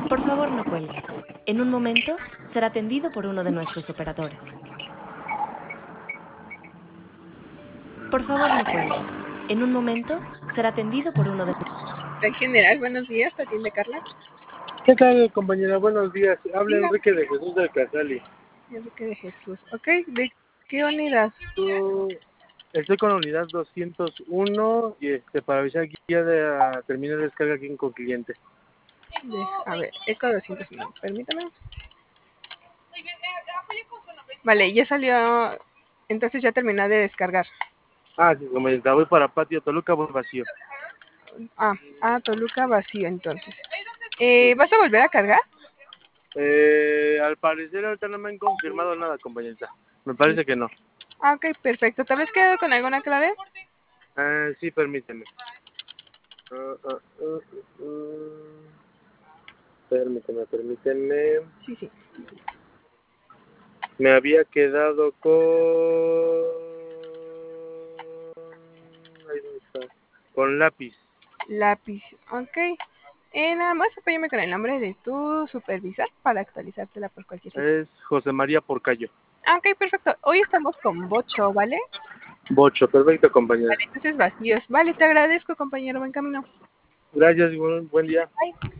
Por favor, no cuelgue. En un momento será atendido por uno de nuestros operadores. Por favor, no cuelgue. En un momento será atendido por uno de... En general, buenos días, ¿te atiende Carla? ¿Qué tal, compañera? Buenos días. Habla Diga. Enrique de Jesús del Casali. Enrique de Jesús. Ok, ¿de qué unidad? Estoy con la unidad 201 y para avisar que ya terminé la descarga aquí con cliente. A ver, Eco 201, permítame. Vale, ya salió, entonces ya terminó de descargar. Ah, sí, compañera, voy para Patio Toluca, voy vacío. Toluca vacío entonces. ¿Vas a volver a cargar? Al parecer ahorita no me han confirmado nada, compañera. Me parece que no. Ok, perfecto. ¿Te habías quedado con alguna clave? Sí, permíteme. Permíteme. Sí. Me había quedado con... Ahí dónde está. Con lápiz. Lápiz, ok. Nada más apóyame con el nombre de tu supervisor para actualizártela por cualquier situación. Es José María Porcayo. Ok, perfecto. Hoy estamos con Bocho, ¿vale? Bocho, perfecto, compañero. Vale, entonces vacíos. Vale, te agradezco, compañero. Buen camino. Gracias y buen día. Bye.